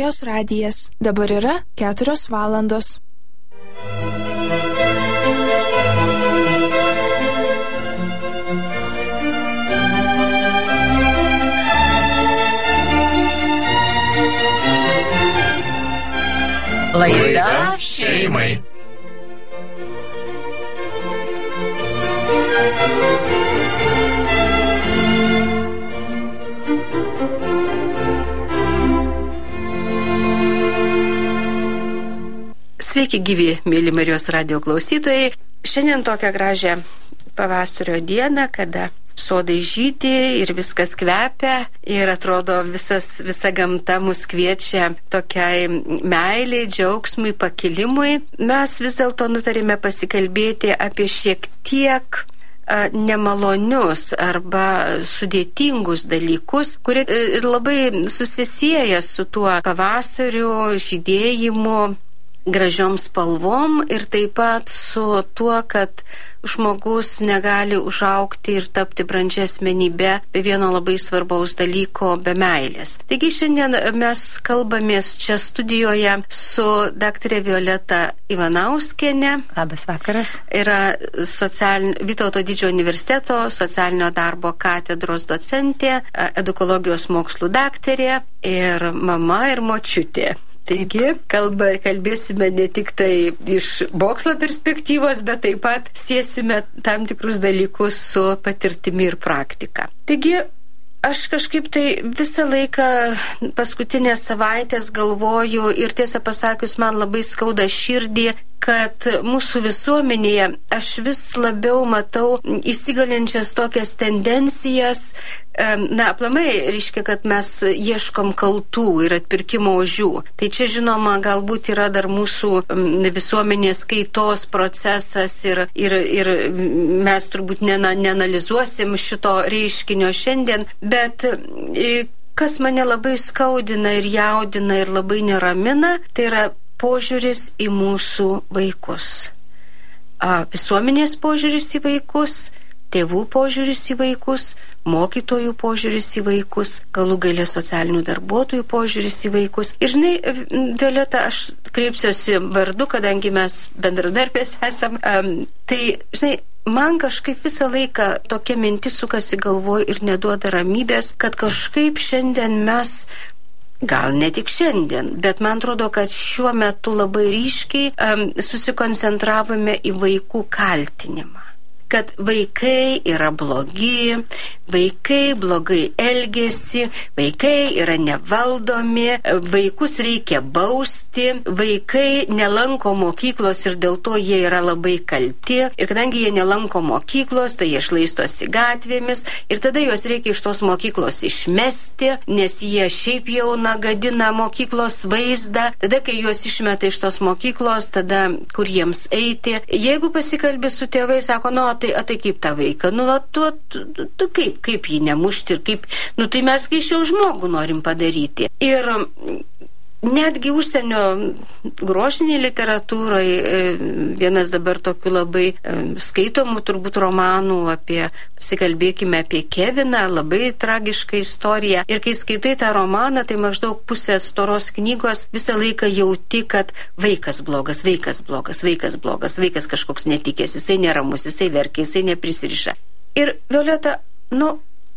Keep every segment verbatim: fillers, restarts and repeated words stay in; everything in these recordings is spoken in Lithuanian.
Marijos radijas. Dabar yra keturios valandos. Laida šeimai. Sveiki gyvi, mėly Marijos radijo klausytojai. Šiandien tokią gražią pavasario dieną, kada sodai žydi ir viskas kvepia ir atrodo visas, visa gamta mus kviečia tokiai meiliai, džiaugsmui, pakilimui. Mes vis dėlto nutarėme pasikalbėti apie šiek tiek nemalonius arba sudėtingus dalykus, kurie labai susisieja su tuo pavasariu, žydėjimu, gražiom spalvom ir taip pat su tuo, kad žmogus negali užaugti ir tapti brandžia asmenybe be vieno labai svarbaus dalyko, be meilės. Taigi šiandien mes kalbamės čia studijoje su daktarė Violeta Ivanauskienė. Labas vakaras. Yra socialin... Vytauto Didžiojo universiteto socialinio darbo katedros docentė, edukologijos mokslų daktarė ir mama ir močiutė. Taigi, kalba, kalbėsime ne tik tai iš mokslo perspektyvos, bet taip pat siesime tam tikrus dalykus su patirtimi ir praktika. Taigi, aš kažkaip tai visą laiką paskutinės savaitės galvoju ir tiesą pasakius man labai skauda širdį, kad mūsų visuomenėje aš vis labiau matau įsigalinčias tokias tendencijas, na, aplamai reiškia, kad mes ieškom kaltų ir atpirkimo ožių. Tai čia, žinoma, galbūt yra dar mūsų visuomenės kaitos procesas ir, ir, ir mes turbūt nenalizuosim šito reiškinio šiandien, bet kas mane labai skaudina ir jaudina ir labai neramina, tai yra požiūris į mūsų vaikus. A, visuomenės požiūris į vaikus, tėvų požiūris į vaikus, mokytojų požiūris į vaikus, galų gale socialinių darbuotojų požiūris į vaikus. Ir žinai, Violeta, aš kreipsiuosi vardu, kadangi mes bendradarbės esam, um, tai, žinai, man kažkaip visą laiką tokia mintis sukasi galvoj ir neduoda ramybės, kad kažkaip šiandien mes, gal ne tik šiandien, bet man atrodo, kad šiuo metu labai ryškiai um, susikoncentravome į vaikų kaltinimą. Kad vaikai yra blogi, vaikai blogai elgesi, vaikai yra nevaldomi, vaikus reikia bausti, vaikai nelanko mokyklos ir dėl to jie yra labai kalti. Ir kadangi jie nelanko mokyklos, tai jie šlaistosi gatvėmis ir tada juos reikia iš tos mokyklos išmesti, nes jie šiaip jau nagadina mokyklos vaizdą. Tada, kai juos išmeta iš tos mokyklos, tada kur jiems eiti. Jeigu pasikalbi su tėvai, sako, nu, tai, tai kaip tą vaiką, nu, va, tu, tu, tu kaip, kaip jį nemušti ir kaip, nu, tai mes kai iš jo žmogų norim padaryti. Ir netgi užsienio grožinėje literatūroje vienas dabar tokių labai skaitomų turbūt romanų apie, pasikalbėkime apie Keviną, labai tragišką istoriją. Ir kai skaitai tą romaną, tai maždaug pusė storos knygos visą laiką jauti, kad vaikas blogas, vaikas blogas, vaikas blogas, vaikas kažkoks netikės, jisai neramus, jisai verkia, jisai neprisiriša. Ir Violeta, nu,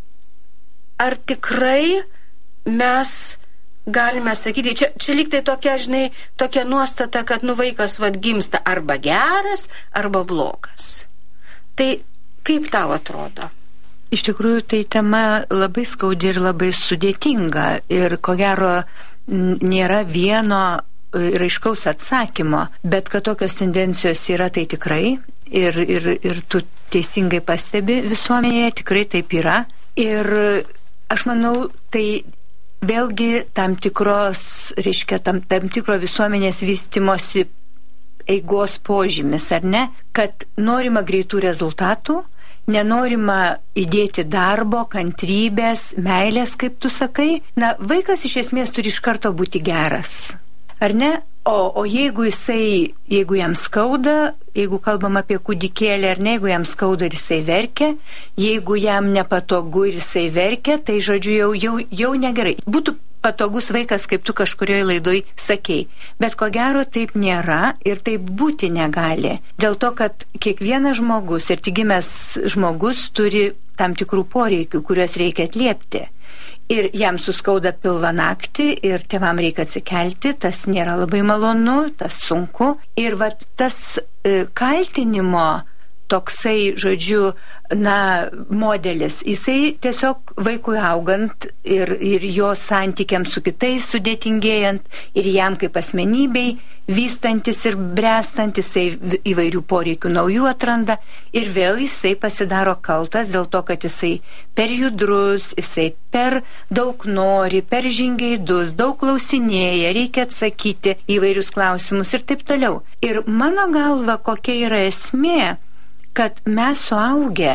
ar tikrai mes galime sakyti, čia, čia lyg tai tokia, žinai, tokia nuostata, kad nu vaikas vad gimsta arba geras, arba blogas. Tai kaip tau atrodo? Iš tikrųjų, tai tema labai skaudi ir labai sudėtinga ir ko gero nėra vieno ir aiškaus atsakymo, bet kad tokios tendencijos yra, tai tikrai ir, ir, ir tu teisingai pastebi visuomenėje, tikrai taip yra. Ir aš manau, tai vėlgi tam tikros, reiškia, tam, tam tikro visuomenės vystimosi eigos požymis, ar ne? Kad norima greitų rezultatų, nenorima įdėti darbo, kantrybės, meilės, kaip tu sakai. Na, vaikas iš esmės turi iš karto būti geras, ar ne? O, o jeigu jisai, jeigu jam skauda, jeigu kalbam apie kūdikėlį, ar ne, jeigu jam skauda ir jisai verkia, jeigu jam nepatogu ir jisai verkia, tai žodžiu jau, jau, jau negerai. Būtų patogus vaikas, kaip tu kažkurioje laidoj sakei. Bet ko gero taip nėra ir taip būti negali. Dėl to, kad kiekvienas žmogus ir tik gimęs žmogus turi tam tikrų poreikių, kuriuos reikia atliepti. Ir jam suskauda pilvą naktį ir tėvam reikia atsikelti, tas nėra labai malonu, tas sunku. Ir va tas e, kaltinimo toksai, žodžiu, na, modelis, jisai tiesiog vaikui augant ir, ir jo santykiams su kitais sudėtingėjant ir jam kaip asmenybei vystantis ir brestant, jisai įvairių poreikių naujų atranda ir vėl jisai pasidaro kaltas dėl to, kad jisai per judrus, jisai per daug nori, per žingeidus, daug klausinėja, reikia atsakyti įvairius klausimus ir taip toliau. Ir mano galva, kokia yra esmė, kad mes suaugę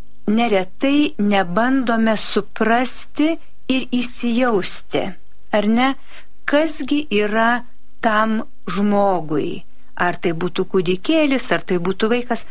neretai nebandome suprasti ir įsijausti, ar ne, kasgi yra tam žmogui, ar tai būtų kūdikėlis, ar tai būtų vaikas,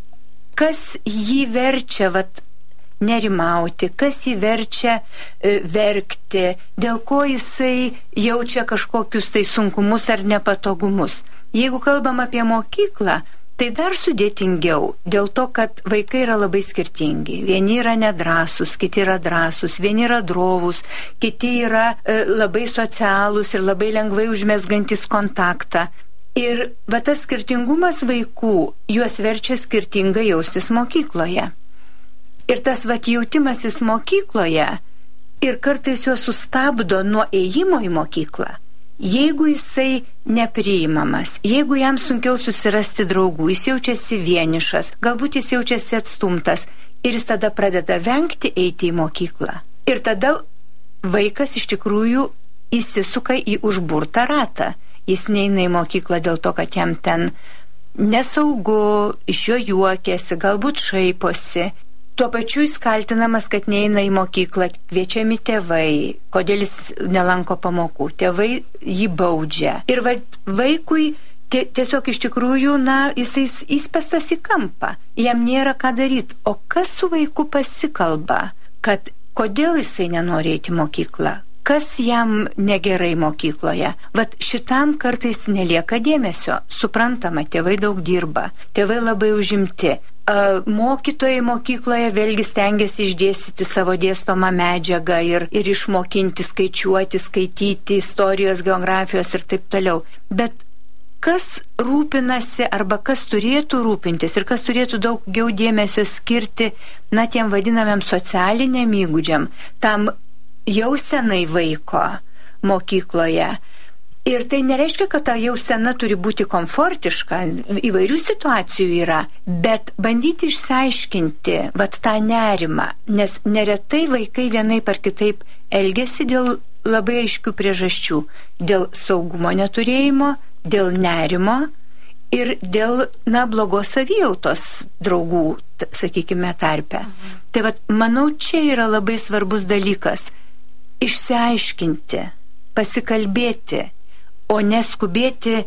kas jį verčia vat, nerimauti, kas jį verčia e, verkti, dėl ko jisai jaučia kažkokius tai sunkumus ar nepatogumus. Jeigu kalbam apie mokyklą, tai dar sudėtingiau, dėl to, kad vaikai yra labai skirtingi. Vieni yra nedrąsūs, kiti yra drąsūs, vieni yra drovūs, kiti yra e, labai socialūs ir labai lengvai užmesgantis kontaktą. Ir va tas skirtingumas vaikų juos verčia skirtingai jaustis mokykloje. Ir tas va jautimasis mokykloje ir kartais juos sustabdo nuo ėjimo į mokyklą. Jeigu jisai nepriimamas, jeigu jam sunkiau susirasti draugų, jis jaučiasi vienišas, galbūt jis jaučiasi atstumtas ir jis tada pradeda vengti eiti į mokyklą. Ir tada vaikas iš tikrųjų įsisuka į užburtą ratą. Jis neina į mokyklą dėl to, kad jam ten nesaugu, iš jo juokiasi, galbūt šaiposi. Tuo pačiu jis kaltinamas, kad neina į mokyklą, kviečiami tėvai, kodėl jis nelanko pamokų, tėvai jį baudžia. Ir va, vaikui tiesiog iš tikrųjų, na, jisai įspestas į kampą, jam nėra ką daryti. O kas su vaiku pasikalba, kad kodėl jisai nenori eiti į mokyklą, kas jam negerai mokykloje. Vat šitam kartais nelieka dėmesio, suprantama, tėvai daug dirba, tėvai labai užimti. Mokytojai mokykloje vėlgi stengiasi išdėstyti savo dėstomą medžiagą ir, ir išmokinti, skaičiuoti, skaityti, istorijos, geografijos ir taip toliau. Bet kas rūpinasi arba kas turėtų rūpintis ir kas turėtų daugiau dėmesio skirti, na, tiem vadinamiem socialiniam įgūdžiam, tam jausenai vaiko mokykloje. Ir tai nereiškia, kad ta jausena turi būti komfortiška, įvairių situacijų yra, bet bandyti išsiaiškinti vat tą nerimą, nes neretai vaikai vienaip ar kitaip elgiasi dėl labai aiškių priežasčių, dėl saugumo neturėjimo, dėl nerimo ir dėl, na, blogos savijautos draugų, sakykime, tarpe. Mhm. Tai vat, manau, čia yra labai svarbus dalykas – išsiaiškinti, pasikalbėti, o neskubėti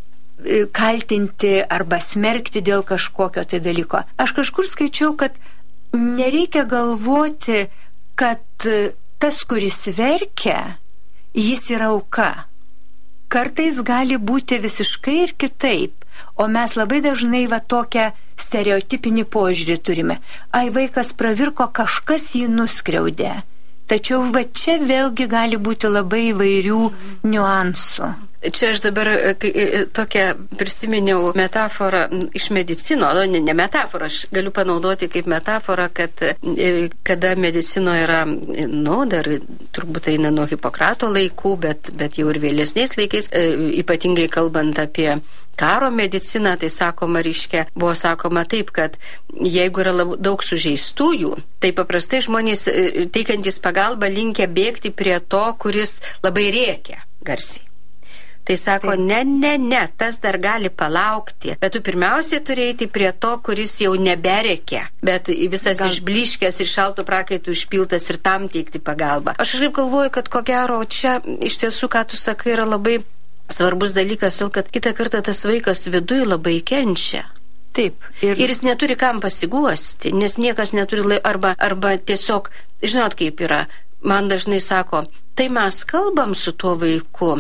kaltinti arba smerkti dėl kažkokio tai dalyko. Aš kažkur skaičiau, kad nereikia galvoti, kad tas, kuris verkia, jis yra auka. Kartais gali būti visiškai ir kitaip, o mes labai dažnai va tokią stereotipinį požiūrį turime. Ai, vaikas pravirko, kažkas jį nuskriaudė. Tačiau va čia vėlgi gali būti labai įvairių niuansų. Čia aš dabar tokią prisiminiau metaforą iš medicino, ne, ne metaforą, aš galiu panaudoti kaip metaforą, kad kada medicinoje yra, nu, dar turbūt eina nuo Hipokrato laikų, bet, bet jau ir vėlesniais laikais, ypatingai kalbant apie karo mediciną, tai sakoma, reiškia, buvo sakoma taip, kad jeigu yra lab, daug sužeistųjų, tai paprastai žmonės teikiantys pagalbą linkę bėgti prie to, kuris labai rėkia garsiai. Tai sako, taip. ne, ne, ne, tas dar gali palaukti, bet tu pirmiausiai turėjai prie to, kuris jau nebereikia, bet visas Gal... išbliškęs ir šaltų prakaitų išpiltas ir tam teikti pagalbą. Aš kažkaip galvoju, kad ko gero čia iš tiesų, ką tu sakai, yra labai svarbus dalykas, todėl kad kitą kartą tas vaikas viduj labai kenčia. Taip. Ir... ir jis neturi kam pasiguosti, nes niekas neturi, lai... arba, arba tiesiog, žinot kaip yra, man dažnai sako, tai mes kalbam su tuo vaiku.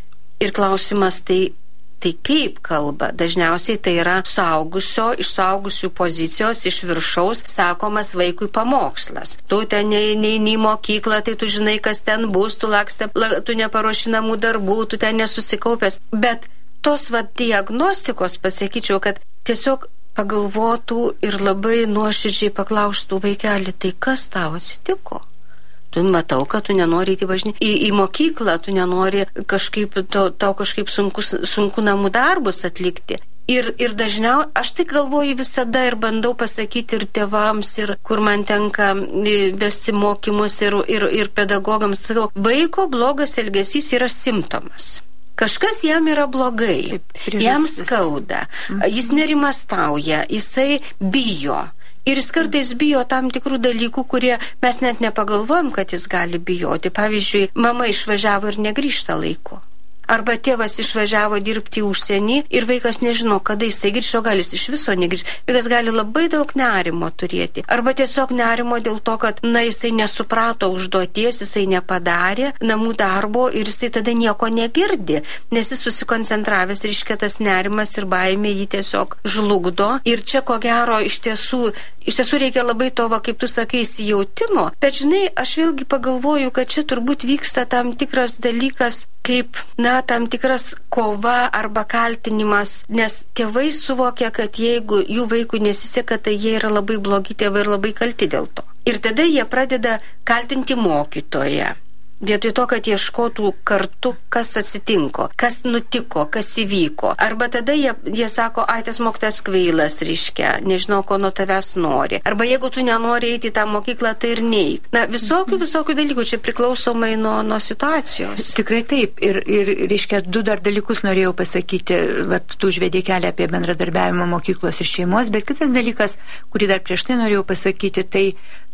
Ir klausimas, tai, tai kaip kalba? Dažniausiai tai yra suaugusio, iš suaugusių pozicijos, iš viršaus sakomas vaikui pamokslas. Tu ten neini į mokyklą, tai tu žinai, kas ten bus, tu laksti, tu neparuoši namų darbų, tu ten nesusikaupęs. Bet tos va diagnostikos pasakyčiau, kad tiesiog pagalvotų ir labai nuoširdžiai paklaustų vaikelį, tai kas tau atsitiko? Tu matau, kad tu nenori į, važinį, į, į mokyklą, tu nenori kažkaip, tau, tau kažkaip sunku, sunku namų darbus atlikti. Ir, ir dažniau, aš tai galvoju visada ir bandau pasakyti ir tėvams, ir kur man tenka vesti mokymus, ir, ir, ir pedagogams, sakau, vaiko blogas elgesys yra simptomas. Kažkas jam yra blogai, Taip, jam skauda, jis nerimastauja, jisai bijo. Ir jis kartais bijo tam tikrų dalykų, kurie mes net nepagalvojam, kad jis gali bijoti. Pavyzdžiui, mama išvažiavo ir negrįžta laiku. Arba tėvas išvažiavo dirbti į užsienį ir vaikas nežino, kada jisai grįžo, gal jis iš viso negrįžo. Vaikas gali labai daug nerimo turėti. Arba tiesiog nerimo dėl to, kad na, jisai nesuprato užduoties, jisai nepadarė namų darbo ir jisai tada nieko negirdi, nes jis susikoncentravęs, reiškia tas nerimas ir baimė jį tiesiog žlugdo. Ir čia ko gero iš tiesų, iš tiesų reikia labai to, va, kaip tu sakai, įsijautimo. Bet žinai, aš vėlgi pagalvoju, kad čia turbūt vyksta tam tikras dalykas, kaip, na, tam tikras kova arba kaltinimas, nes tėvai suvokia, kad jeigu jų vaikų nesiseka, tai jie yra labai blogi tėvai ir labai kalti dėl to. Ir tada jie pradeda kaltinti mokytoją. Vietoj to, kad ieškotų kartu, kas atsitinko, kas nutiko, kas įvyko. Arba tada jie, jie sako, ai, tas mokytojas kvailas, reiškia, nežinau, ko nuo tavęs nori. Arba jeigu tu nenori eiti į tą mokyklą, tai ir neik. Na, visokių, visokių dalykų, čia priklausomai nuo, nuo situacijos. Tikrai taip. Ir, ir, reiškia, du dar dalykus norėjau pasakyti. Vat, tu užvedė kelią apie bendradarbiavimą mokyklos ir šeimos, bet kitas dalykas, kurį dar prieš tai norėjau pasakyti, tai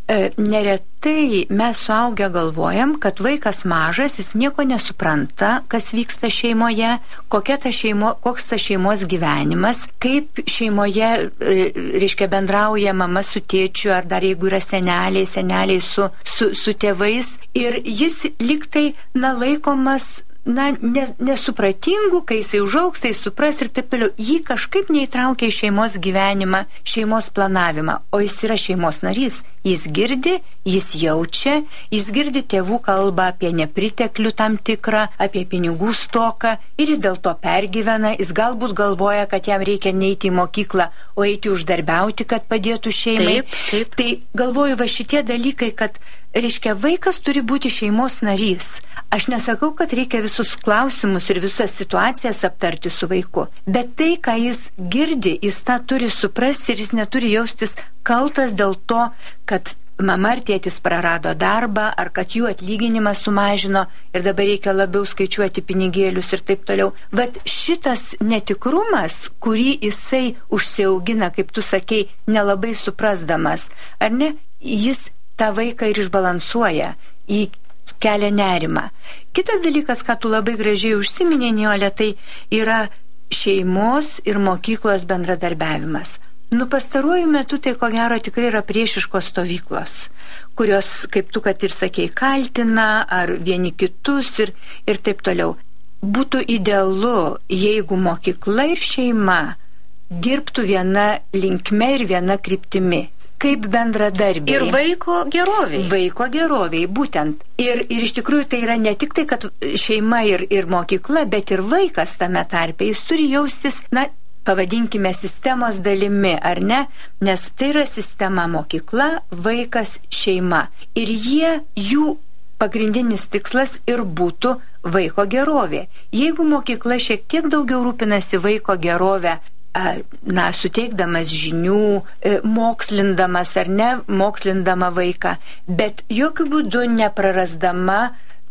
neretai mes suaugę galvojam, kad vaikas mažas, jis nieko nesupranta, kas vyksta šeimoje, kokia ta šeimo, koks ta šeimos gyvenimas, kaip šeimoje, reiškia, bendrauja mama su tėčiu, ar dar jeigu yra seneliai, seneliai su, su, su tėvais. Ir jis liktai, na, laikomas, na, nesupratingų, kai jisai užaugs, tai supras ir taip toliau. Jį kažkaip neįtraukia į šeimos gyvenimą, šeimos planavimą, o jis yra šeimos narys. Jis girdi, jis jaučia, jis girdi tėvų kalbą apie nepriteklių tam tikrą, apie pinigų stoką ir jis dėl to pergyvena, jis galbūt galvoja, kad jam reikia neiti į mokyklą, o eiti uždarbiauti, kad padėtų šeimai. Taip, taip. Tai galvoju, va šitie dalykai, kad reiškia, vaikas turi būti šeimos narys. Aš nesakau, kad reikia visus klausimus ir visas situacijas aptarti su vaiku, bet tai, ką jis girdi, jis tą turi suprasti ir jis neturi jaustis kaltas dėl to, kad mama ar tėtis prarado darbą, ar kad jų atlyginimą sumažino ir dabar reikia labiau skaičiuoti pinigėlius ir taip toliau. Bet šitas netikrumas, kurį jisai užsiaugina, kaip tu sakei, nelabai suprasdamas, ar ne, jis tą vaiką ir išbalansuoja, į kelia nerimą. Kitas dalykas, ką tu labai gražiai užsiminė, Nijolė, tai yra šeimos ir mokyklos bendradarbiavimas. Nu, pastaruoju metu tai ko gero tikrai yra priešiškos stovyklos, kurios, kaip tu kad ir sakei, kaltina ar vieni kitus ir, ir taip toliau. Būtų idealu, jeigu mokykla ir šeima dirbtų viena linkme ir viena kryptimi. Kaip bendradarbiai. Ir vaiko geroviai. Vaiko geroviai, būtent. Ir, ir iš tikrųjų tai yra ne tik tai, kad šeima ir, ir mokykla, bet ir vaikas tame tarpe. Jis turi jaustis, na, pavadinkime sistemos dalimi, ar ne? Nes tai yra sistema mokykla, vaikas, šeima. Ir jie, jų pagrindinis tikslas ir būtų vaiko gerovė. Jeigu mokykla šiek tiek daugiau rūpinasi vaiko gerovę, na, suteikdamas žinių, mokslindamas ar ne, mokslindama vaiką, bet jokių būdų neprarasdama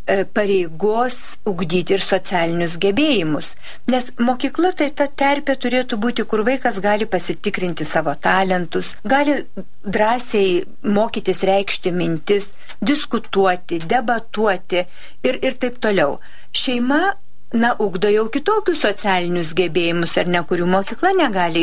pareigos ugdyti ir socialinius gebėjimus. Nes mokykla tai ta terpė turėtų būti, kur vaikas gali pasitikrinti savo talentus, gali drąsiai mokytis reikšti mintis, diskutuoti, debatuoti ir, ir taip toliau. Šeima, na, ugdo jau kitokius socialinius gebėjimus, ar ne, kurių mokykla negali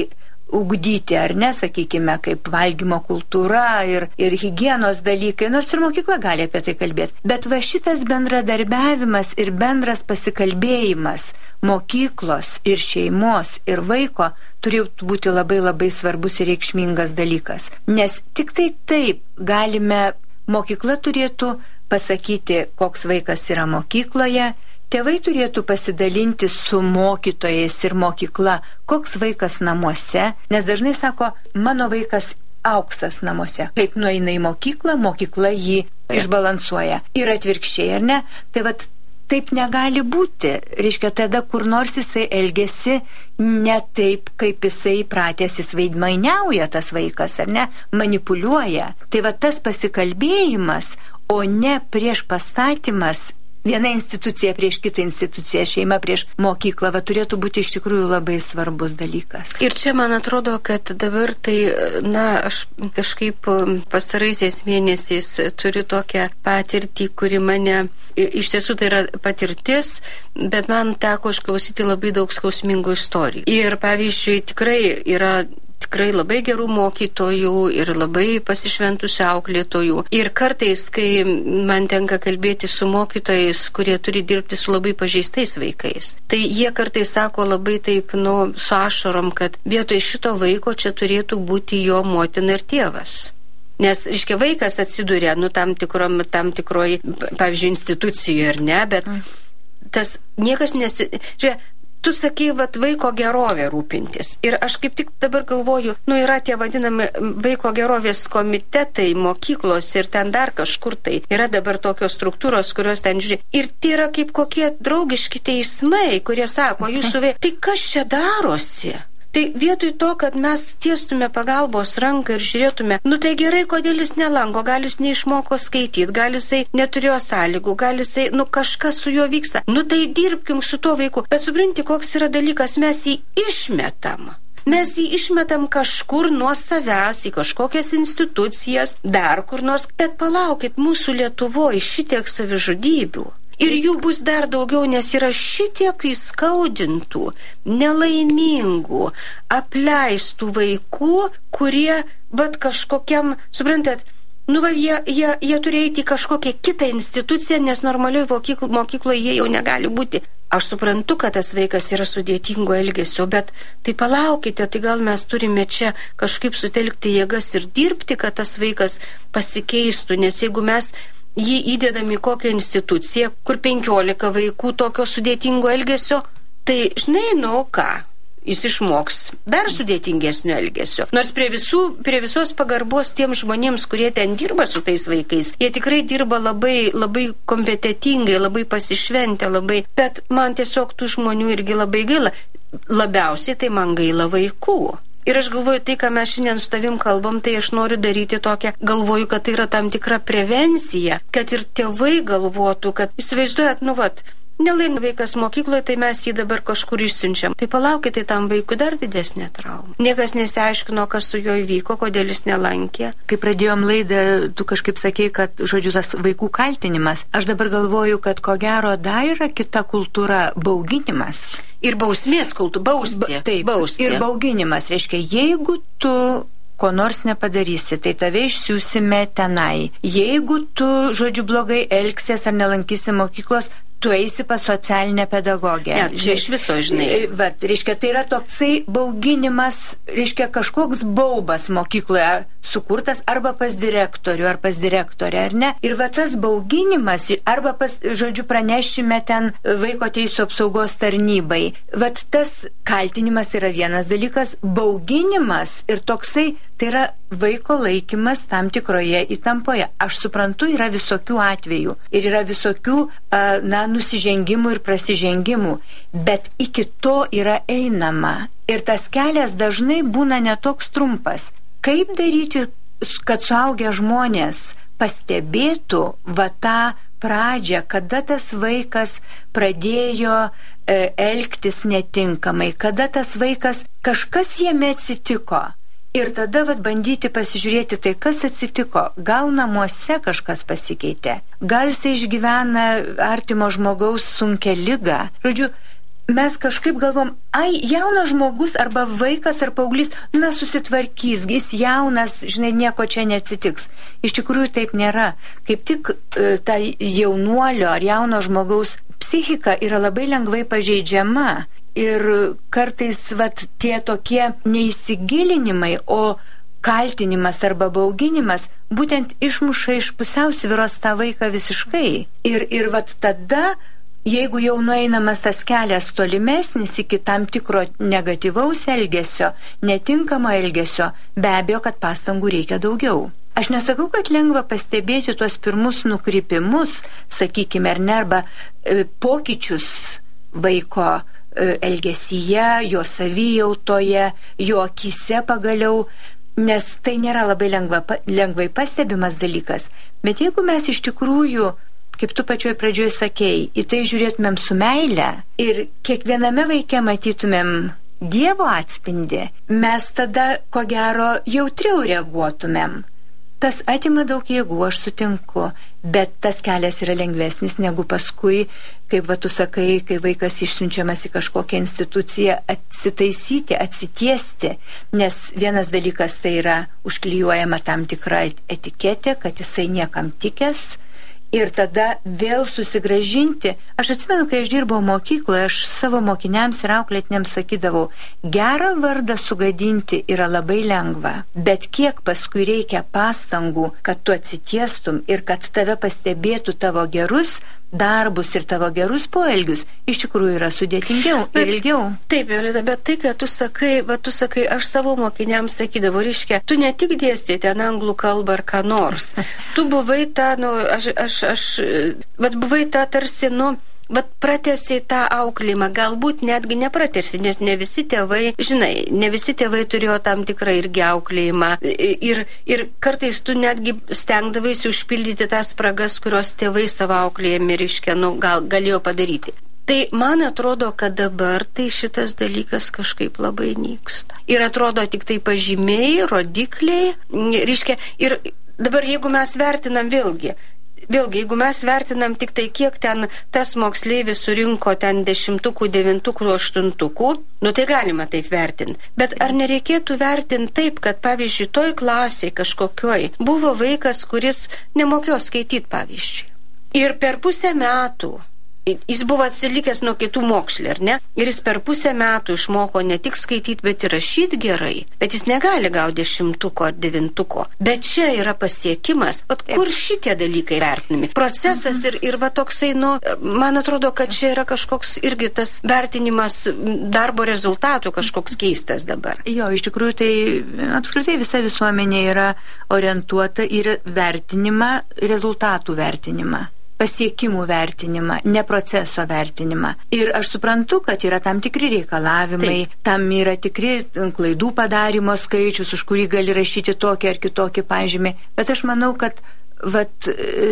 ugdyti, ar ne, sakykime, kaip valgymo kultūra ir, ir higienos dalykai, nors ir mokykla gali apie tai kalbėti. Bet va šitas bendradarbiavimas ir bendras pasikalbėjimas mokyklos ir šeimos ir vaiko turėtų būti labai labai svarbus ir reikšmingas dalykas. Nes tik tai taip galime, mokykla turėtų pasakyti, koks vaikas yra mokykloje, tėvai turėtų pasidalinti su mokytojais ir mokykla, koks vaikas namuose, nes dažnai sako, mano vaikas auksas namuose. Kaip nueina į mokyklą, mokykla jį išbalansuoja. Ir atvirkščiai, ar ne? Tai vat taip negali būti. Reiškia, tada kur nors jisai elgesi ne taip, kaip jisai pratęs, jis veidmainiauja tas vaikas, ar ne? Manipuliuoja. Tai va tas pasikalbėjimas, o ne prieš pastatymas, viena institucija prieš kitą instituciją, šeima prieš mokyklą, va turėtų būti iš tikrųjų labai svarbus dalykas. Ir čia man atrodo, kad dabar tai, na, aš kažkaip pastaraisiais mėnesiais turiu tokią patirtį, kuri mane, iš tiesų tai yra patirtis, bet man teko išklausyti labai daug skausmingų istorijų. Ir pavyzdžiui, tikrai yra tikrai labai gerų mokytojų ir labai pasišventusių auklėtojų. Ir kartais, kai man tenka kalbėti su mokytojais, kurie turi dirbti su labai pažeistais vaikais, tai jie kartais sako labai taip, nu, su ašarom, kad vietoj šito vaiko čia turėtų būti jo motina ir tėvas. Nes, reiškia, vaikas atsiduria, nu, tam tikrom, tam tikroj, pavyzdžiui, institucijoje, ar ne, bet tas niekas nesi... Žiūrėk, tu sakai, vat, vaiko gerovė rūpintis. Ir aš kaip tik dabar galvoju, nu yra tie vadinami vaiko gerovės komitetai mokyklos ir ten dar kažkur tai. Yra dabar tokios struktūros, kurios ten žiūri. Ir tai yra kaip kokie draugiški teismai, kurie sako, jūsų vė... Tai kas čia darosi? Tai vietoj to, kad mes tiestume pagalbos ranką ir žiūrėtume, nu tai gerai, kodėl jis nelanko, gal jis neišmoko skaityti, gal jisai neturėjo sąlygų, gal jisai, nu kažkas su juo vyksta. Nu tai dirbkim su tuo vaiku. Bet supranti, koks yra dalykas, mes jį išmetam. Mes jį išmetam kažkur nuo savęs, į kažkokias institucijas, dar kur nors. Bet palaukit, mūsų Lietuvoje šitiek savižudybių. Ir jų bus dar daugiau, nes yra šitiek įskaudintų, nelaimingų, apleistų vaikų, kurie, bet kažkokiam, suprantat, nu, va, jie, jie, jie turi eiti į kažkokią kitą instituciją, nes normaliai mokyklo, mokykloje jie jau negali būti. Aš suprantu, kad tas vaikas yra sudėtingo elgesio, bet tai palaukite, tai gal mes turime čia kažkaip sutelkti jėgas ir dirbti, kad tas vaikas pasikeistų, nes jeigu mes jį įdedam į kokią instituciją, kur penkiolika vaikų tokio sudėtingo elgesio, tai, žinai, nu ką, jis išmoks dar sudėtingesnio elgesio. Nors prie, visų, prie visos pagarbos tiem žmonėms, kurie ten dirba su tais vaikais, jie tikrai dirba labai, labai kompetitingai, labai pasišventę, labai, bet man tiesiog tų žmonių irgi labai gaila. Labiausiai tai man gaila vaikų. Ir aš galvoju, tai, ką mes šiandien su tavim kalbam, tai aš noriu daryti tokią, galvoju, kad tai yra tam tikra prevencija, kad ir tėvai galvotų, kad įsivaizduojat, nu vat, nelaimė vaikas mokykloje, tai mes jį dabar kažkur išsiunčiam. Tai palaukite, tai tam vaikui dar didesnė trauma. Niekas nesiaiškino, kas su juo įvyko, kodėl jis nelankė. Kai pradėjom laidą, tu kažkaip sakei, kad, žodžiu, tas vaikų kaltinimas. Aš dabar galvoju, kad ko gero dar yra kita kultūra – bauginimas. Ir bausmės kultūra, bausti. Ba, taip, bausti. Ir bauginimas. Reiškia, jeigu tu ko nors nepadarysi, tai tave išsiųsime tenai. Jeigu tu, žodžiu, blogai elgsies ar nelankysi mokyklos, tu eisi pas socialinę pedagogę. Ne, čia iš viso, žinai. Vat, reiškia, tai yra toksai bauginimas, reiškia, kažkoks baubas mokykloje sukurtas arba pas direktorių, ar pas direktorę, ar ne. Ir va tas bauginimas, arba pas, žodžiu, pranešime ten vaiko teisų apsaugos tarnybai. Vat tas kaltinimas yra vienas dalykas, bauginimas ir toksai, tai yra vaiko laikymas tam tikroje įtampoje. Aš suprantu, yra visokių atvejų ir yra visokių, na, nusižengimų ir prasižengimų, bet iki to yra einama. Ir tas kelias dažnai būna netoks trumpas. Kaip daryti, kad suaugę žmonės pastebėtų va tą pradžią, kada tas vaikas pradėjo e, elgtis netinkamai, kada tas vaikas, kažkas jame atsitiko. Ir tada vat, bandyti pasižiūrėti, tai kas atsitiko. Gal namuose kažkas pasikeitė, gal jisai išgyvena artimo žmogaus sunkią ligą. Žodžiu, mes kažkaip galvom, ai, jaunas žmogus arba vaikas ar paauglys, na, susitvarkys, jis jaunas, žinai, nieko čia neatsitiks. Iš tikrųjų taip nėra. Kaip tik e, ta jaunuolio ar jauno žmogaus psichika yra labai lengvai pažeidžiama. Ir kartais, vat, tie tokie neįsigilinimai, o kaltinimas arba bauginimas būtent išmuša iš pusiausvyros tą vaiką visiškai. Ir, ir vat tada, jeigu jau nueinamas tas kelias tolimesnis iki tam tikro negatyvaus elgesio, netinkamo elgesio, be abejo, kad pastangų reikia daugiau. Aš nesakau, kad lengva pastebėti tuos pirmus nukrypimus, sakykime, ar ne, arba e, pokyčius vaiko e, elgesyje, jo savijautoje, jo akyse pagaliau, nes tai nėra labai lengva, lengvai pastebimas dalykas. Bet jeigu mes iš tikrųjų, kaip tu pačioj pradžioj sakei, į tai žiūrėtumėm su meile ir kiekviename vaike matytumėm Dievo atspindį, mes tada, ko gero, jautriau reaguotumėm. Tas atima daug jėgų, aš sutinku, bet tas kelias yra lengvesnis negu paskui, kaip va tu sakai, kai vaikas išsiunčiamas į kažkokią instituciją, atsitaisyti, atsitiesti, nes vienas dalykas tai yra užklijuojama tam tikra etiketė, kad jisai niekam tikęs, ir tada vėl susigrąžinti. Aš atsimenu, kai aš dirbau mokykloje, aš savo mokiniams ir auklėtiniams sakydavau, gerą vardą sugadinti yra labai lengva, bet kiek paskui reikia pastangų, kad tu atsitiestum ir kad tave pastebėtų tavo gerus darbus ir tavo gerus poelgius, iš tikrųjų yra sudėtingiau ir ilgiau. Taip, Violeta, bet tai, kad tu sakai, va, tu sakai, aš savo mokiniams sakydavau, reiškia, tu ne tik dėstė ten anglų kalbą ar ką nors, tu buvai ta, nu, aš, aš, aš, va, buvai ta tarsi, nu, bet pratęsiai tą auklėjimą, galbūt netgi nepratęsi, nes ne visi tėvai, žinai, ne visi tėvai turėjo tam tikrą irgi auklėjimą ir, ir kartais tu netgi stengdavaisi užpildyti tas spragas, kurios tėvai savo auklėjami, reiškia, nu, gal, galėjo padaryti. Tai man atrodo, kad dabar tai šitas dalykas kažkaip labai nyksta. Ir atrodo tik tai pažymiai, rodikliai, reiškia, ir dabar jeigu mes vertinam vėlgi, Vėlgi, jeigu mes vertinam tik tai, kiek ten tas moksleivis surinko ten dešimtukų, devintukų, aštuntukų, nu tai galima taip vertinti. Bet ar nereikėtų vertinti taip, kad pavyzdžiui, toj klasiai kažkokioj buvo vaikas, kuris nemokėjo skaityti, pavyzdžiui. Ir per pusę metų jis buvo atsilikęs nuo kitų mokslų, ar ne? Ir jis per pusę metų išmoko ne tik skaityti, bet ir rašyti gerai. Bet jis negali gauti dešimtuko ar devintuko. Bet čia yra pasiekimas. Vat kur šitie dalykai vertinami? Procesas ir, ir va toksai, nu, man atrodo, kad čia yra kažkoks irgi tas vertinimas darbo rezultatų kažkoks keistas dabar. Jo, iš tikrųjų tai apskritai visa visuomenė yra orientuota į vertinimą, rezultatų vertinimą. Pasiekimų vertinimą, ne proceso vertinimą. Ir aš suprantu, kad yra tam tikri reikalavimai, Taip. Tam yra tikri klaidų padarimo skaičius, už kurį gali rašyti tokį ar kitokį pažymį. Bet aš manau, kad vat,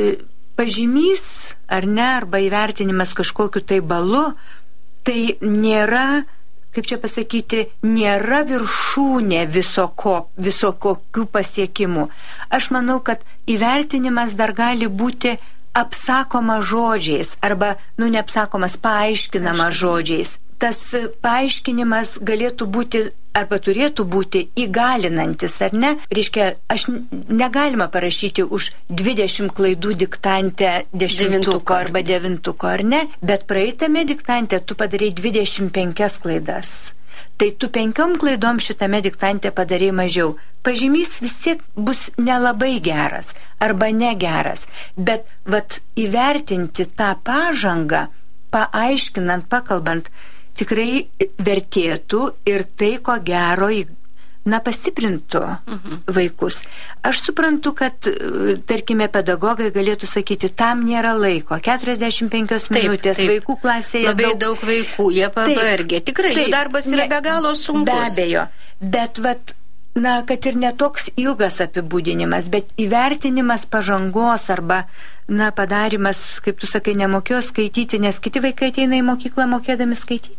pažymys ar ne, arba įvertinimas kažkokiu tai balu, tai nėra, kaip čia pasakyti, nėra viršūnė viso ko, viso kokių pasiekimų. Aš manau, kad įvertinimas dar gali būti apsakoma žodžiais arba, nu, neapsakomas, paaiškinama Aiškina. žodžiais. Tas paaiškinimas galėtų būti arba turėtų būti įgalinantis, ar ne? Reiškia, aš negalima parašyti už dvidešimt klaidų diktante dešimtuko arba devintuko, ar ne? Bet praeitame diktante tu padarai dvidešimt penkias klaidas. Tai tu penkiom klaidom šitame diktante padarai mažiau. Pažymys vis tiek bus nelabai geras arba negeras, bet vat įvertinti tą pažangą, paaiškinant, pakalbant, tikrai vertėtų ir tai, ko gero, na, pastiprintų mhm. vaikus. Aš suprantu, kad, tarkime, pedagogai galėtų sakyti, tam nėra laiko. keturiasdešimt penkios taip, minutės taip. Vaikų klasėje. Labai daug, daug vaikų, jie pavargė. Tikrai, taip, jų darbas yra ne, be galo sunkus. Be abejo. Bet, vat, na, kad ir netoks ilgas apibūdinimas, bet įvertinimas pažangos arba, na, padarimas, kaip tu sakai, nemokėjo skaityti, nes kiti vaikai ateina į mokyklą mokėdami skaityti.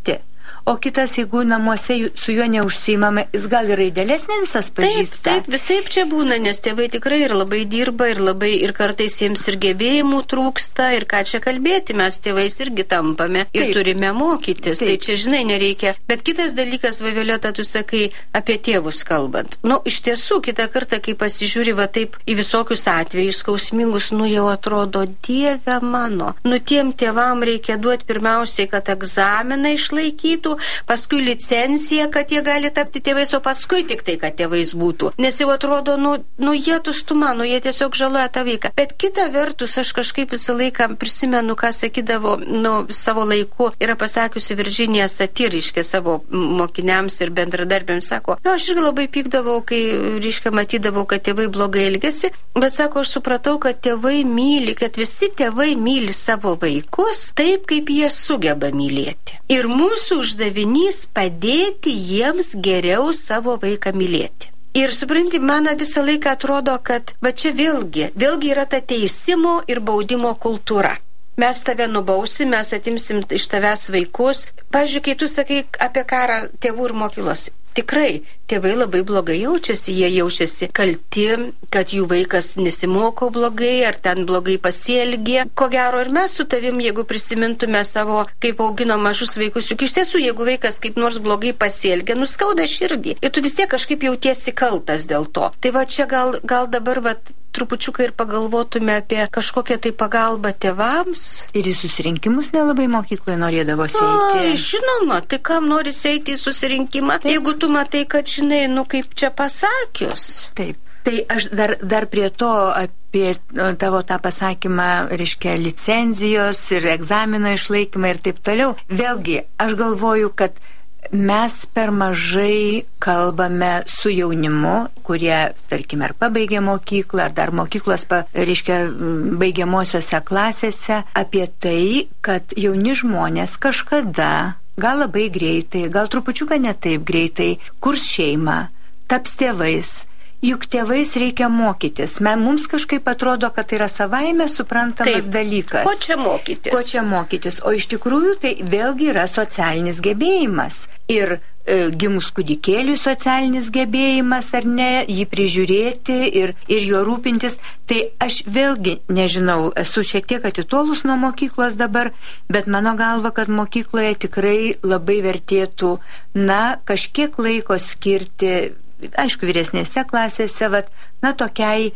O kitas, jeigu namuose su juo neužsiimame, jis gal ir raidelesnė visas pažįsta. Taip, taip, visaip čia būna, nes tėvai tikrai ir labai dirba, ir labai, ir kartais jiems ir gebėjimų trūksta, ir ką čia kalbėti, mes tėvais irgi tampame ir taip. Turime mokytis. Taip. Tai čia, žinai, nereikia. Bet kitas dalykas, va, Violeta, tu sakai apie tėvus kalbant. Nu, iš tiesų, kitą kartą, kai pasižiūri va taip į visokius atvejus skausmingus, nu jau atrodo, Dieve mano, nu tiem tėvam reikia duoti pirmiausiai, kad egzaminą išlaikytų, paskui licenciją, kad jie gali tapti tėvais, o paskui tik tai, kad tėvais būtų. Nes jau atrodo, nu, nu jie tustuma, nu jie tiesiog žaloja tą vaiką. Bet kita vertus, aš kažkaip visą laiką prisimenu, ką sakydavo, nu, savo laiku yra pasakiusi Virginija Satir, reiškia, savo mokiniams ir bendradarbiams, sako, jo, aš irgi labai pykdavau, kai, reiškia, matydavau, kad tėvai blogai elgesi, bet sako, aš supratau, kad tėvai myli, kad visi tėvai myli savo vaikus taip, kaip jie sugeba mylėti. Ir mūsų uždavinys padėti jiems geriau savo vaiką mylėti. Ir supranti, man visą laiką atrodo, kad va čia vėlgi, vėlgi yra ta teisimo ir baudimo kultūra. Mes tave nubausim, mes atimsim iš tavęs vaikus. Pavyzdžiui, kai tu sakai apie karą tėvų ir mokyklos, tikrai, tėvai labai blogai jaučiasi, jie jaučiasi kalti, kad jų vaikas nesimoko blogai, ar ten blogai pasielgė. Ko gero ir mes su tavim, jeigu prisimintume savo, kaip augino mažus vaikus, juk iš tiesų, jeigu vaikas kaip nors blogai pasielgė, nuskauda širdį. Ir tu vis tiek kažkaip jautiesi kaltas dėl to. Tai va čia gal, gal dabar va trupučiuką ir pagalvotume apie kažkokią tai pagalbą tėvams. Ir į susirinkimus nelabai mokykloje norėdavo eiti. A, žinoma, tai kam nori eiti į susirinkimą, taip. Jeigu tu matai, kad žinai, nu kaip čia pasakius. Taip. Tai aš dar, dar prie to apie tavo tą pasakymą, reiškia, licenzijos ir egzamino išlaikymą ir taip toliau. Vėlgi, aš galvoju, kad mes per mažai kalbame su jaunimu, kurie, tarkime, ar pabaigė mokyklą, ar dar mokyklos, pa, reiškia, baigiamosiose klasėse, apie tai, kad jauni žmonės kažkada, gal labai greitai, gal trupučiuką ne taip greitai, kurs šeimą, taps tėvais. Juk tėvais reikia mokytis. Man, mums kažkaip atrodo, kad tai yra savaime suprantamas taip. Dalykas. Ko čia mokytis? Ko čia mokytis? O iš tikrųjų tai vėlgi yra socialinis gebėjimas. Ir e, gimus kūdikėliui socialinis gebėjimas, ar ne, jį prižiūrėti ir, ir juo rūpintis. Tai aš vėlgi, nežinau, esu šiek tiek atitolus nuo mokyklos dabar, bet mano galva, kad mokykloje tikrai labai vertėtų, na, kažkiek laiko skirti, aišku, vyresnėse klasėse, vat, na, tokiai,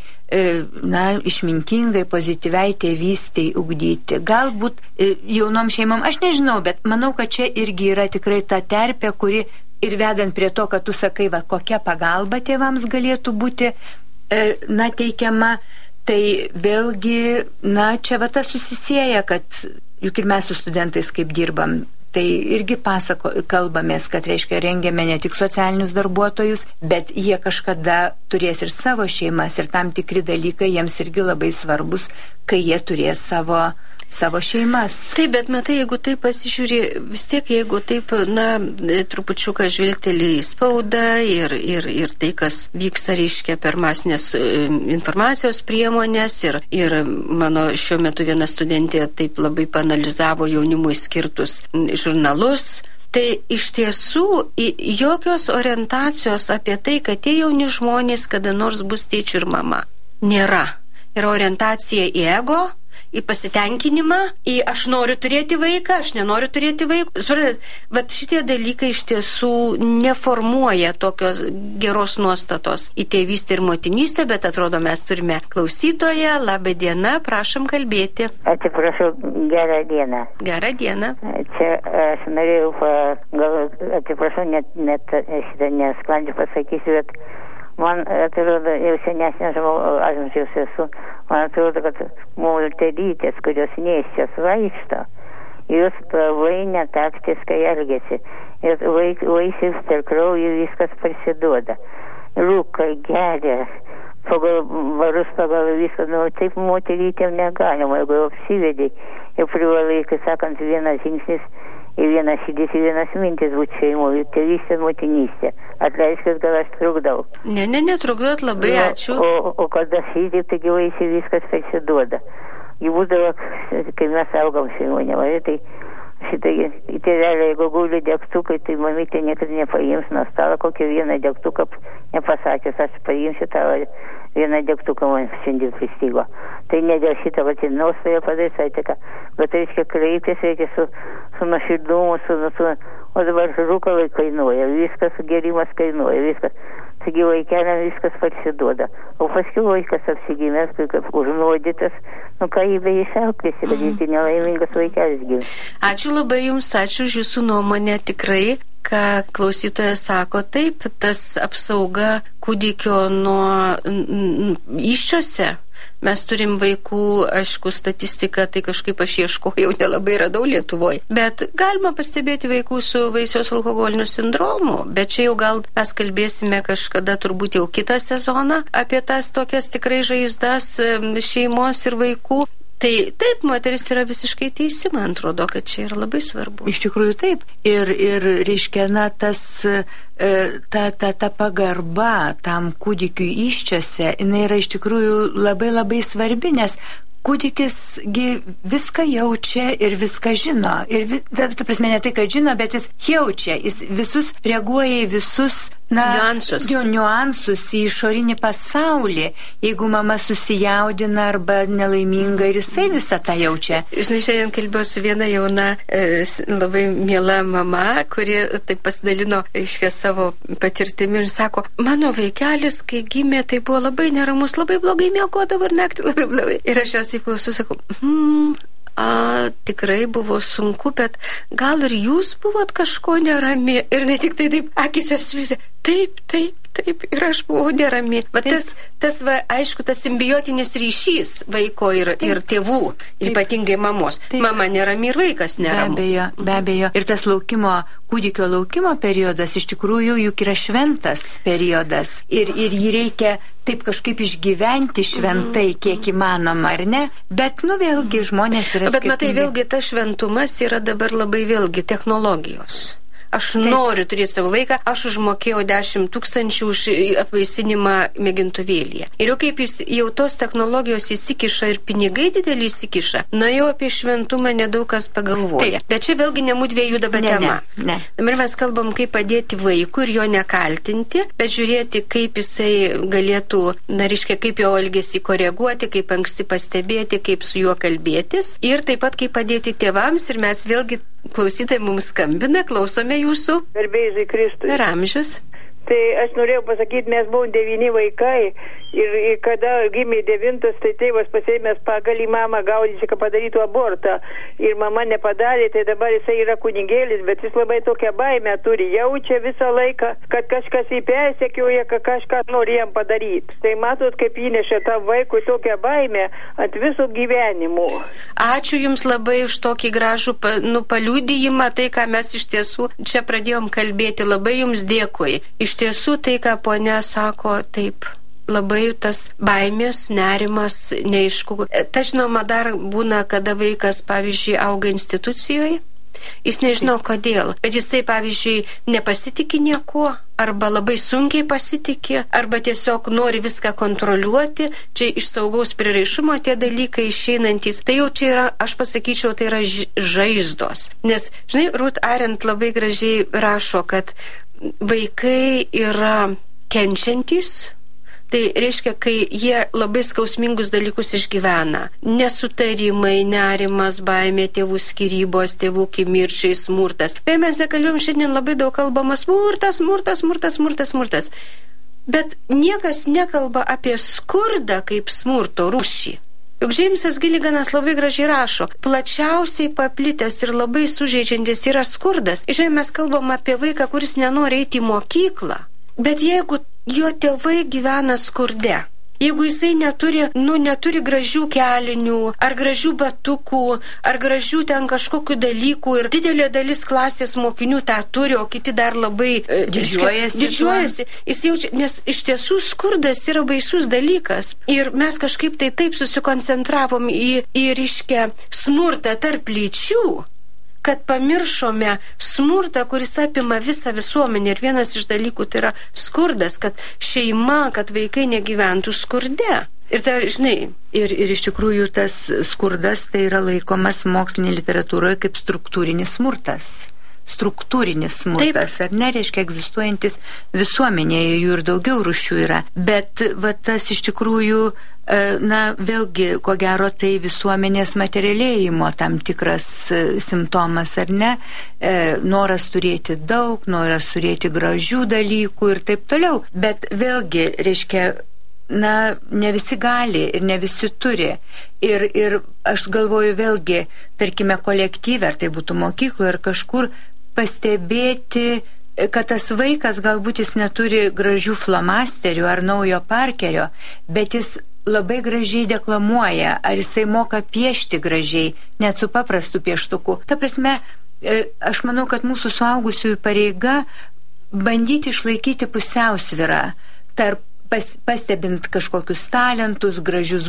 na, išmintingai, pozityviai tėvystei ugdyti. Galbūt jaunom šeimom, aš nežinau, bet manau, kad čia irgi yra tikrai ta terpė, kuri ir vedant prie to, kad tu sakai, va, kokia pagalba tėvams galėtų būti, na, teikiama, tai vėlgi, na, čia va tas susisieja, kad juk ir mes su studentais kaip dirbam, tai irgi pasako, kalbamės, kad reiškia rengiame ne tik socialinius darbuotojus, bet jie kažkada turės ir savo šeimas ir tam tikri dalykai jiems irgi labai svarbus, kai jie turės savo, savo šeimas. Taip, bet matai, jeigu taip pasižiūri, vis tiek, jeigu taip, na, trupučiuką žvilgteli į spaudą ir, ir, ir tai, kas vyksta, reiškia, per masinės informacijos priemonės ir, ir mano šiuo metu viena studentė taip labai panalizavo jaunimui skirtus žurnalus, tai iš tiesų jokios orientacijos apie tai, kad tie jauni žmonės kada nors bus tėčių ir mama, nėra. Yra orientacija į ego, į pasitenkinimą, į aš noriu turėti vaiką, aš nenoriu turėti vaiką. Suprantat, bet šitie dalykai iš tiesų neformuoja tokios geros nuostatos į tėvystę ir motinystę, bet atrodo mes turime klausytoją. Labą dieną, prašom kalbėti. Atsiprašau, gerą dieną. Gerą dieną. Čia aš norėjau, gal atsiprašau, net, net šitą nesklandžiai pasakysiu, bet man atrodo, jau senesnė amžiaus esu, man atrodo, kad moterytės, kurios nėščios vaikšto, jūs labai netaktiškai elgėsi. Ir vaik, vaisius per kraujų viskas pasiduoda. Rūkai, geria, pagal varus, pagal viską, nu taip moterytėm negalima, jeigu apsivedė, jau privalai, kai sakant, vienas žingsnis, į vieną širdis, į vienas mintis būti šeimoje, tėvystė, motinystė. Atleiskit, gal aš trukdau. Ne, ne, netrukdot, labai ja, ačiū. O, o kada šitaip, taigi vaisiai viskas pasiduoda. Jų būdavo, kai mes augam šeimoje, tai šitai tėveliai, jeigu guli degtukai, tai mamytė niekada nepaims nuo stalo kokį vieną degtuką, nepasakęs, aš paimsiu tavo vieną degtuką, man šiandien pristigo. Tai ne dėl šitą, bet ir nuostoja padarys, aitika, bet reiškia kreiptis, reikia su, su nuoširdumu, su, su, o dabar rūkalai kainuoja, viskas, gerimas kainuoja, viskas. Taigi vaikeliam viskas pasiduoda. O paskui vaikas apsigimęs, kaip užnuodytas, nu ką jį be išauklėsi, kad jis nelaimingas vaikelis gimė. Ačiū labai Jums, ačiū už Jūsų nuomonę, tikrai, ką klausytojas sako, taip, tas apsauga kūdikio nuo įsčiose. Mes turim vaikų, aišku, statistiką, tai kažkaip aš ieškojau, nelabai radau Lietuvoje. Bet galima pastebėti vaikų su vaisiaus alkoholiniu sindromu. Bet čia jau gal mes kalbėsime kažkada, turbūt jau kitą sezoną, apie tas tokias tikrai žaizdas šeimos ir vaikų. Tai taip, moteris yra visiškai teisi, man atrodo, kad čia yra labai svarbu. Iš tikrųjų taip. Ir, ir reiškia, na, tas, ta, ta, ta pagarba tam kūdikiui įsčiose, jinai yra iš tikrųjų labai labai svarbi, nes kūdikisgi viską jaučia ir viską žino. Ir, ta, ta prasme, ne tai, kad žino, bet jis jaučia, jis visus reaguoja į visus, na, niuansus. Jo niuansus į išorinį pasaulį. Jeigu mama susijaudina arba nelaiminga, ir jisai visą tą jaučia. Žinai, šiandien kalbėjau su viena jauna, e, labai miela mama, kuri taip pasidalino, aiškia, savo patirtimi ir sako, mano vaikelis, kai gimė, tai buvo labai neramus, labai blogai miegodavo ir naktį labai blogai. Ir aš jos įklausau, sakau, hmm, A, tikrai buvo sunku, bet gal ir jūs buvot kažko nerami. Ir ne tik tai taip, akis jos visi, taip, taip, taip, ir aš buvau nerami. Va tas, tas va, aišku, tas simbiotinis ryšys vaiko ir, ir tėvų, ir ypatingai mamos. Taip. Mama nerami ir vaikas neramus. Be abejo, be abejo. Ir tas laukimo, kūdikio laukimo periodas iš tikrųjų juk yra šventas periodas. Ir, ir jį reikia taip kažkaip išgyventi šventai, kiek įmanoma, ar ne? Bet, nu, vėlgi, žmonės yra skirtingi. Bet matai, vėlgi, tas šventumas yra dabar labai vėlgi technologijos. Aš Taip. noriu turėti savo vaiką, aš užmokėjau dešimt tūkstančių už apvaisinimą mėgintuvėlyje. Ir jau kaip jis, jau tos technologijos įsikiša ir pinigai didelį įsikiša, na jau apie šventumą nedaug kas pagalvoja. Taip. Bet čia vėlgi ne mūdviejų dabar ne, tema. Ne, ne. Dabar mes kalbam, kaip padėti vaikui ir jo nekaltinti, bet žiūrėti, kaip jisai galėtų, na, reiškia, kaip jo elgesį koreguoti, kaip anksti pastebėti, kaip su juo kalbėtis. Ir taip pat, kaip padėti tėvams, ir mes vėlgi klausytojai mums skambina, klausome jūsų. Garbėsiai Kristui. Per amžius. Tai aš norėjau pasakyti, mes buvom devyni vaikai ir, ir kada gimė devintas, tai tėvas pasėmęs pagal į mamą gaudyti, kad padarytų abortą. Ir mama nepadarė, tai dabar jisai yra kunigėlis, bet jis labai tokią baimę turi, jaučia visą laiką, kad kažkas jį persekioja, kad kažką nori jam padaryti. Tai matot, kaip įneša tam vaikui tokią baimę ant viso gyvenimo. Ačiū Jums labai už tokį gražų nu, paliudijimą, tai ką mes iš tiesų čia pradėjom kalbėti. Labai Jums dėkui. Iš tiesų tai, ką ponia sako, taip, labai tas baimės, nerimas, neaišku. Ta žinoma dar būna, kada vaikas, pavyzdžiui, auga institucijoje, jis nežino kodėl, bet jisai, pavyzdžiui, nepasitikė niekuo, arba labai sunkiai pasitikė, arba tiesiog nori viską kontroliuoti, čia iš saugaus prieraišumo tie dalykai išeinantys. Tai jau čia yra, aš pasakyčiau, tai yra žaizdos. Nes, žinai, Ruth Arendt labai gražiai rašo, kad vaikai yra kenčiantys, tai reiškia, kai jie labai skausmingus dalykus išgyvena. Nesutarimai, nerimas, baimė, tėvų skyrybos, tėvų kimirčiai, smurtas. Bet mes nekalbėjom šiandien labai daug kalbama smurtas, smurtas, smurtas, smurtas, smurtas. Bet niekas nekalba apie skurdą kaip smurto rūšį. Juk Džeimsas Giliganas labai gražiai rašo, plačiausiai paplitęs ir labai sužeidžiantis yra skurdas. Žinai, mes kalbam apie vaiką, kuris nenori eiti į mokyklą, bet jeigu jo tėvai gyvena skurde, jeigu jisai neturi, nu, neturi gražių kelinių, ar gražių batukų, ar gražių ten kažkokių dalykų, ir didelė dalis klasės mokinių tą turi, o kiti dar labai didžiuojasi, didžiuojasi. Jis jaučia, nes iš tiesų skurdas yra baisus dalykas. Ir mes kažkaip tai taip susikoncentravom į, į reiškia, smurtą tarp lyčių, kad pamiršome smurtą, kuris apima visą visuomenę. Ir vienas iš dalykų tai yra skurdas, kad šeima, kad vaikai negyventų skurde. Ir tai, žinai, ir, ir iš tikrųjų tas skurdas tai yra laikomas mokslinė literatūroje kaip struktūrinis smurtas. Struktūrinis smurtas, Taip. Ar nereiškia egzistuojantis visuomenėje, jų ir daugiau rūšių yra. Bet va, tas iš tikrųjų, na, vėlgi, ko gero, tai visuomenės materialėjimo tam tikras simptomas, ar ne? Noras turėti daug, noras turėti gražių dalykų ir taip toliau. Bet vėlgi, reiškia, na, ne visi gali ir ne visi turi. Ir, ir aš galvoju vėlgi, tarkime, kolektyve, ar tai būtų mokykloje ar kažkur, pastebėti, kad tas vaikas galbūt jis neturi gražių flomasterių ar naujo parkerio, bet jis labai gražiai deklamuoja, ar jisai moka piešti gražiai, net su paprastu pieštuku. Ta prasme, aš manau, kad mūsų suaugusiųjų pareiga bandyti išlaikyti pusiausvyrą tarp Pas, pastebint kažkokius talentus, gražius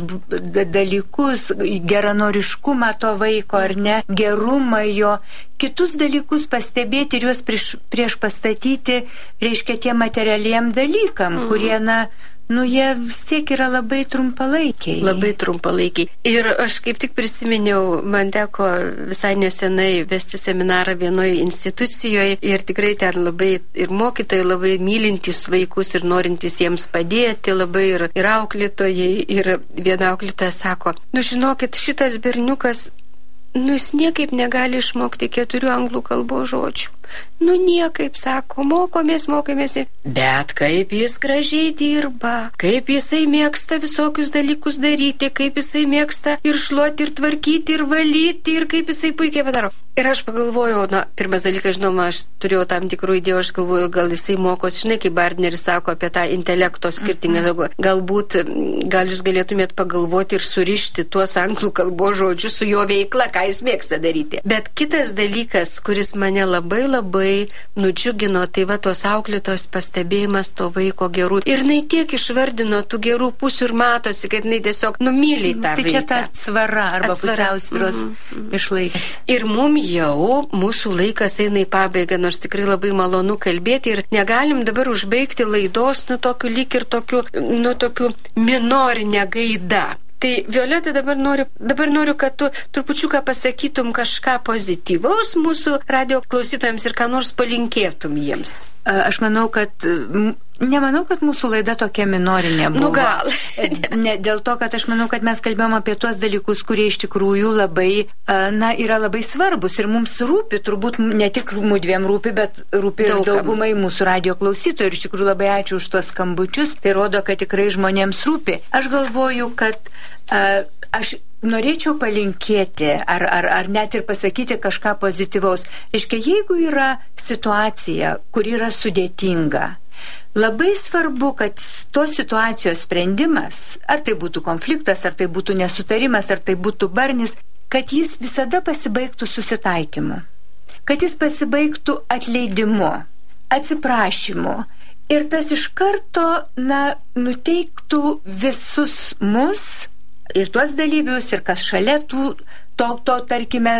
dalykus, geranoriškumą to vaiko ar ne, gerumą jo, kitus dalykus pastebėti ir juos prieš, prieš pastatyti, reiškia tie materialiem dalykam, mm. kurie, na, nu, jie vis tiek yra labai trumpalaikiai. Labai trumpalaikiai. Ir aš kaip tik prisiminiau, man teko visai nesenai vesti seminarą vienoje institucijoje ir tikrai ten labai ir mokytojai labai mylintys vaikus ir norintys jiems padėti, labai ir, ir auklėtojai. Ir viena auklėtoja sako, nu žinokit, šitas berniukas, nu jis niekaip negali išmokti keturių anglų kalbos žodžių. Nu niekaip, sako, mokomės, mokomės. Bet kaip jis gražiai dirba, kaip jisai mėgsta visokius dalykus daryti, kaip jisai mėgsta ir šluoti, ir tvarkyti, ir valyti, ir kaip jisai puikiai padaro. Ir aš pagalvojau, na, pirmas dalykas, žinoma, aš turėjau tam tikrų idėjų, aš galvoju, gal jisai mokosi, žinai, kaip Bardneris sako apie tą intelekto skirtingą. Mm-hmm. Galbūt, gal jūs galėtumėt pagalvoti ir surišti tuos anglų kalbos žodžius su jo veikla, ką jis mėgsta daryti. Bet kitas dalykas, kuris mane labai labai nudžiugino, tai va tos auklėtos pastebėjimas to vaiko gerų. Ir jinai tiek išvardino tų gerų pusių ir matosi, kad jinai tiesiog numylė tą tai vaiką. Tai čia ta atsvara arba pusiausvyros mm-hmm. išlaikys. Ir mum jau mūsų laikas eina į pabaigą, nors tikrai labai malonu kalbėti ir negalim dabar užbaigti laidos nu tokiu lyg ir tokiu, nu tokiu minorinė gaida. Tai Violeta, dabar noriu, dabar noriu, kad tu trupučiuką pasakytum kažką pozityvaus mūsų radio klausytojams ir ką nors palinkėtum jiems. Aš manau, kad nemanau, kad mūsų laida tokia minorinė buvo. Nu gal. Ne, dėl to, kad aš manau, kad mes kalbėjom apie tuos dalykus, kurie iš tikrųjų labai, na, yra labai svarbus ir mums rūpi, turbūt ne tik mudviem rūpi, bet rūpi ir daugumai mūsų radio klausytojų. Ir iš tikrųjų labai ačiū už tuos skambučius. Tai rodo, kad tikrai žmonėms rūpi. Aš galvoju, kad uh, aš norėčiau palinkėti ar, ar, ar net ir pasakyti kažką pozityvaus. Reiškia, jeigu yra situacija, kur yra sudėtinga, labai svarbu, kad tos situacijos sprendimas, ar tai būtų konfliktas, ar tai būtų nesutarimas, ar tai būtų barnis, kad jis visada pasibaigtų susitaikymu, kad jis pasibaigtų atleidimu, atsiprašymu. Ir tas iš karto, na, nuteiktų visus mus, ir tuos dalyvius, ir kas šalia tų, to, to, tarkime,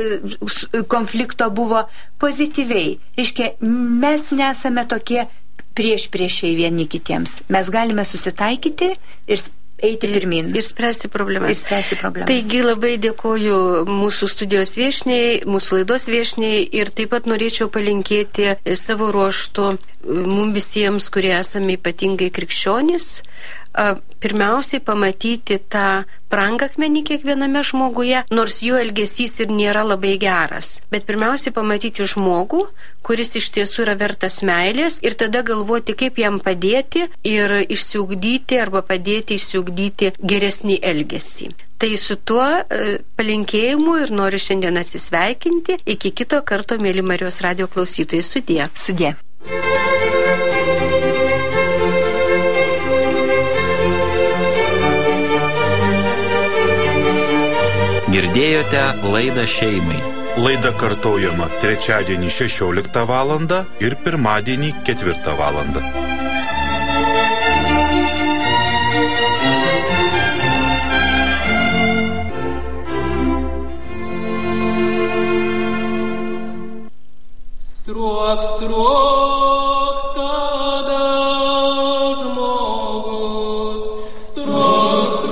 konflikto buvo pozityviai. Reiškia, mes nesame tokie prieš priešiai vieni kitiems. Mes galime susitaikyti ir eiti pirmin. Ir, ir spręsti problemas. Ir spręsti problemas. Taigi labai dėkoju mūsų studijos viešniai, mūsų laidos viešniai ir taip pat norėčiau palinkėti savo ruožtu mums visiems, kurie esame ypatingai krikščionys, pirmiausiai pamatyti tą brangakmenį kiekviename žmoguje, nors jų elgesys ir nėra labai geras. Bet pirmiausiai pamatyti žmogų, kuris iš tiesų yra vertas meilės ir tada galvoti, kaip jam padėti ir išsiugdyti arba padėti išsiugdyti geresnį elgesį. Tai su tuo e, palinkėjimu ir noriu šiandien atsisveikinti. Iki kito karto, mėly Marijos radio klausytojai, sudie. Sudie. Girdėjote laidą šeimai. Laida kartojama trečiadienį šešioliktą valandą ir pirmadienį ketvirtą valandą. Struok, struok, skada žmogus, struok,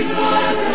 Amen.